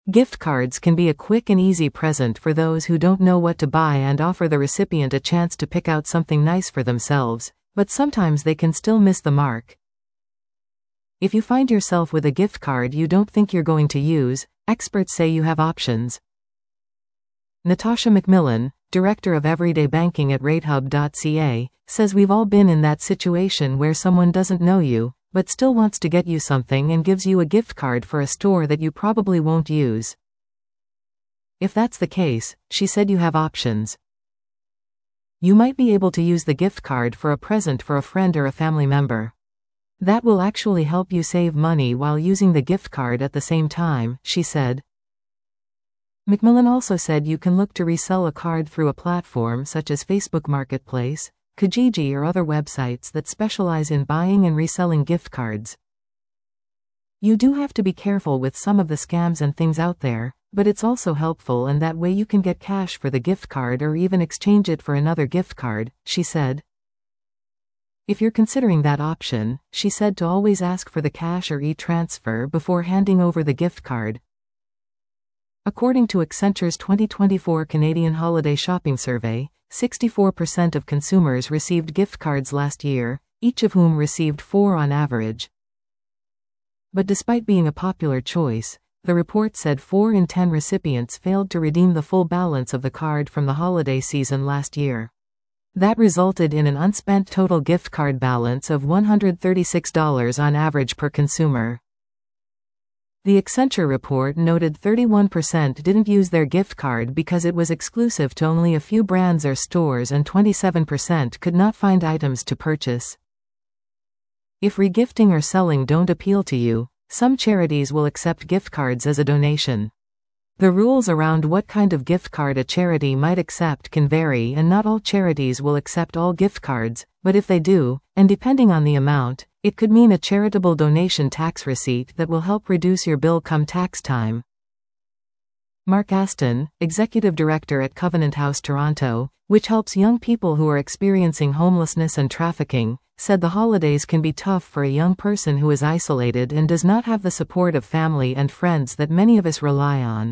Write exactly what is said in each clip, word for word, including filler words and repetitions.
Gift cards can be a quick and easy present for those who don't know what to buy and offer the recipient a chance to pick out something nice for themselves, but sometimes they can still miss the mark. If you find yourself with a gift card you don't think you're going to use, experts say you have options. Natasha McMillan, director of everyday banking at ratehub dot c a, says we've all been in that situation where someone doesn't know you, but still wants to get you something and gives you a gift card for a store that you probably won't use. If that's the case, she said you have options. You might be able to use the gift card for a present for a friend or a family member. That will actually help you save money while using the gift card at the same time, she said. McMillan also said you can look to resell a card through a platform such as Facebook Marketplace, Kijiji or other websites that specialize in buying and reselling gift cards. You do have to be careful with some of the scams and things out there, but it's also helpful and that way you can get cash for the gift card or even exchange it for another gift card, she said. If you're considering that option, she said to always ask for the cash or e-transfer before handing over the gift card. According to Accenture's twenty twenty-four Canadian Holiday Shopping Survey, sixty-four percent of consumers received gift cards last year, each of whom received four on average. But despite being a popular choice, the report said four in ten recipients failed to redeem the full balance of the card from the holiday season last year. That resulted in an unspent total gift card balance of one hundred thirty-six dollars on average per consumer. The Accenture report noted thirty-one percent didn't use their gift card because it was exclusive to only a few brands or stores and twenty-seven percent could not find items to purchase. If regifting or selling don't appeal to you, some charities will accept gift cards as a donation. The rules around what kind of gift card a charity might accept can vary and not all charities will accept all gift cards, but if they do, and depending on the amount, it could mean a charitable donation tax receipt that will help reduce your bill come tax time. Mark Aston, executive director at Covenant House Toronto, which helps young people who are experiencing homelessness and trafficking, said the holidays can be tough for a young person who is isolated and does not have the support of family and friends that many of us rely on.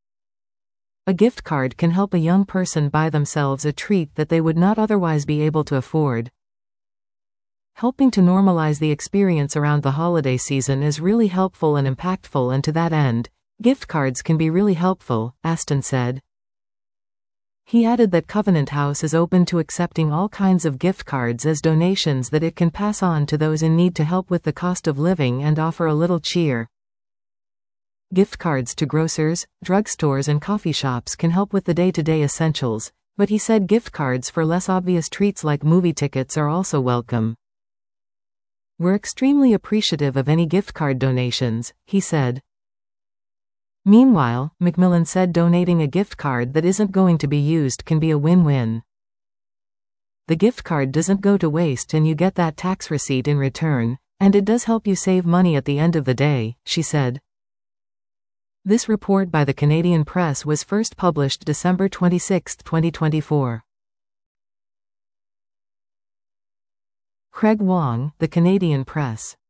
A gift card can help a young person buy themselves a treat that they would not otherwise be able to afford. Helping to normalize the experience around the holiday season is really helpful and impactful, and to that end, gift cards can be really helpful, Aston said. He added that Covenant House is open to accepting all kinds of gift cards as donations that it can pass on to those in need to help with the cost of living and offer a little cheer. Gift cards to grocers, drugstores and coffee shops can help with the day-to-day essentials, but he said gift cards for less obvious treats like movie tickets are also welcome. We're extremely appreciative of any gift card donations, he said. Meanwhile, McMillan said donating a gift card that isn't going to be used can be a win-win. The gift card doesn't go to waste and you get that tax receipt in return, and it does help you save money at the end of the day, she said. This report by the Canadian Press was first published December twenty-sixth, twenty twenty-four. Craig Wong, The Canadian Press.